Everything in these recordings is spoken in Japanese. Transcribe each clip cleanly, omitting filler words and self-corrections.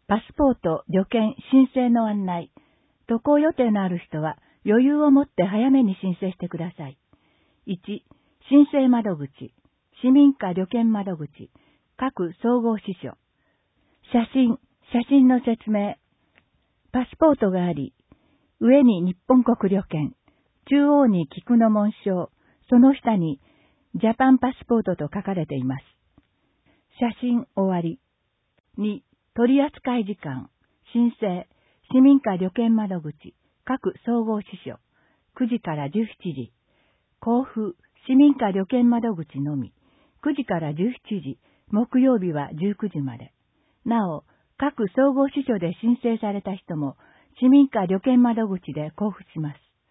パスポート、旅券、申請の案内。渡航予定のある人は余裕を持って早めに申請してください。1、申請窓口、市民課旅券窓口、各総合支所。写真の説明。パスポートがあり、上に日本国旅券、中央に菊の紋章、その下にジャパンパスポートと書かれています。写真終わり。2、取扱時間、申請、市民課旅券窓口、各総合支所、9時から17時。交付、市民課旅券窓口のみ、9時から17時、木曜日は19時まで。なお、各総合支所で申請された人も、市民課旅券窓口で交付します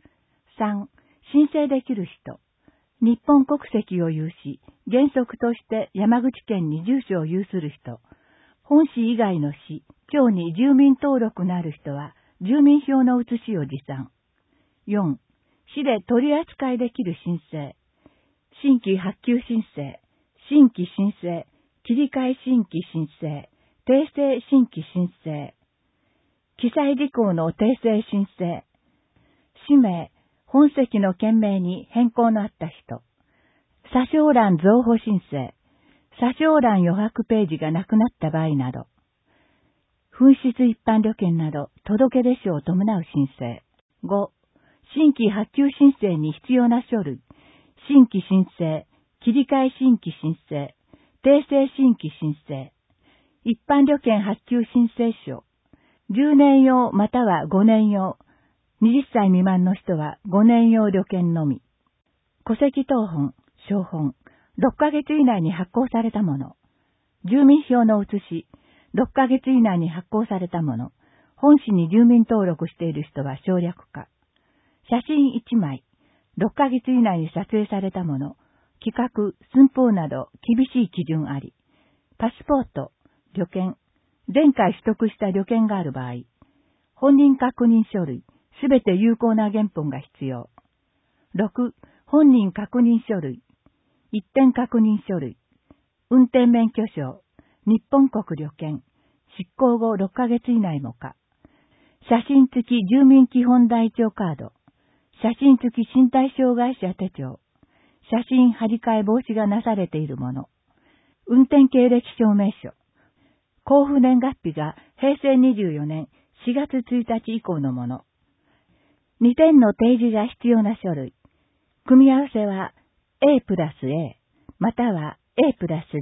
。3、申請できる人。日本国籍を有し、原則として山口県に住所を有する人。本市以外の市、町に住民登録のある人は、住民票の写しを持参。4、市で取り扱いできる申請。新規発給申請、新規申請、切り替え新規申請、訂正新規申請。記載事項の訂正申請。氏名、本籍の件名に変更のあった人。査証欄増補申請。査証欄余白ページがなくなった場合など。紛失一般旅券など届出書を伴う申請。5、新規発給申請に必要な書類。新規申請、切り替え新規申請、訂正新規申請。一般旅券発給申請書。10年用または5年用。20歳未満の人は5年用旅券のみ。戸籍謄本、照本。6ヶ月以内に発行されたもの。住民票の写し。6ヶ月以内に発行されたもの。本市に住民登録している人は省略化。写真1枚。6ヶ月以内に撮影されたもの。規格、寸法など厳しい基準あり。パスポート、旅券。前回取得した旅券がある場合。本人確認書類。すべて有効な原本が必要。6、本人確認書類。一点確認書類。運転免許証。日本国旅券。執行後6ヶ月以内も可。写真付き住民基本台帳カード。写真付き身体障害者手帳。写真張り替え防止がなされているもの。運転経歴証明書。交付年月日が平成24年4月1日以降のもの。2点の提示が必要な書類。組み合わせは A プラス A、または A プラス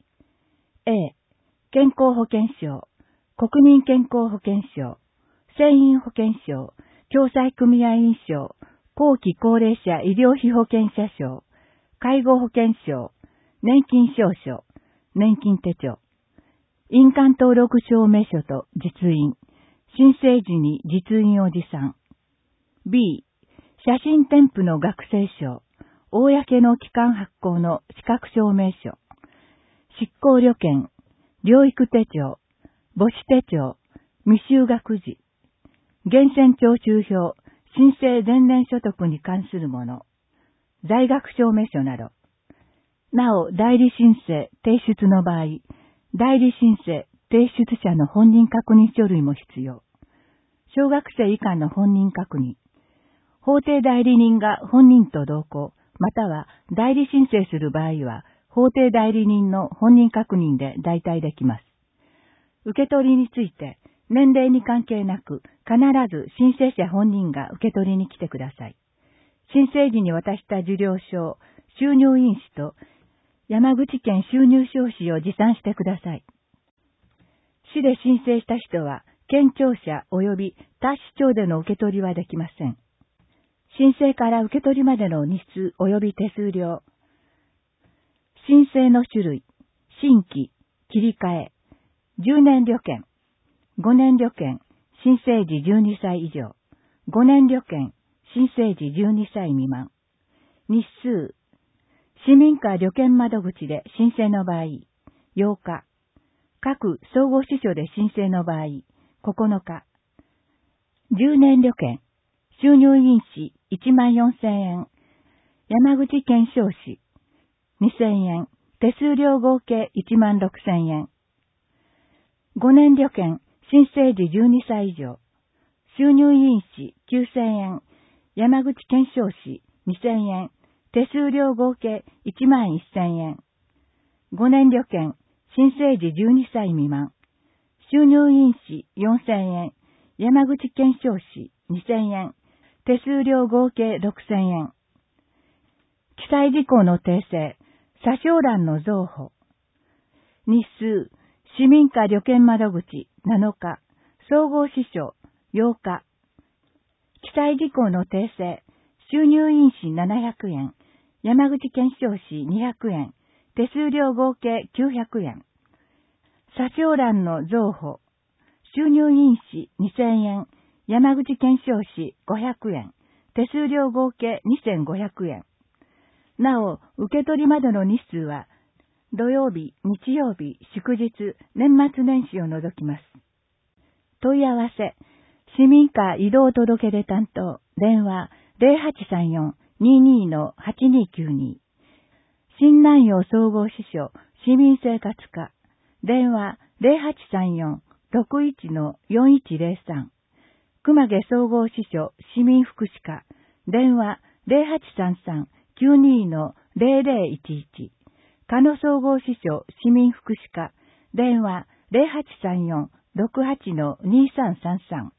B。A、健康保険証、国民健康保険証、船員保険証、共済組合員証、後期高齢者医療費保険者証、介護保険証、年金証書、年金手帳、印鑑登録証明書と実印、申請時に実印を持参。B、写真添付の学生証、公の機関発行の資格証明書、執行旅券、療育手帳、母子手帳、未就学児、源泉徴収票、申請前年所得に関するもの、在学証明書など。なお、代理申請、提出の場合、代理申請、提出者の本人確認書類も必要。小学生以下の本人確認。法定代理人が本人と同行、または代理申請する場合は、法定代理人の本人確認で代替できます。受け取りについて、年齢に関係なく、必ず申請者本人が受け取りに来てください。申請時に渡した受領証、収入印紙と、山口県収入証紙を持参してください。市で申請した人は、県庁舎及び他市町での受け取りはできません。申請から受け取りまでの日数及び手数料。申請の種類、新規、切り替え、10年旅券、5年旅券、申請時12歳以上、5年旅券、申請時12歳未満。日数、市民課旅券窓口で申請の場合、8日。各総合支所で申請の場合、9日。10年旅券、収入印紙14,000円、山口県証紙2,000円、手数料合計16,000円。5年旅券、 新生児12歳以上。収入委員士9000円。山口県省市2000円。手数料合計11000円。5年旅券、新生児12歳未満。収入委員士4000円。山口県省市2000円。手数料合計6000円。記載事項の訂正、査証欄の増補。日数、市民課旅券窓口7日、総合支所8日。記載事項の訂正、収入委員士700円、山口県省市200円、手数料合計900円。査証欄の増補、収入委員士2000円、山口県省市500円、手数料合計2500円。なお、受け取りまでの日数は、土曜日、日曜日、祝日、年末年始を除きます。問い合わせ、市民課移動届出担当、電話0834-22-8292。新南陽総合支所、市民生活課、電話0834-61-4103。熊毛総合支所、市民福祉課、電話0833-92-0011。加野総合支所、市民福祉課、電話0834-68-2333。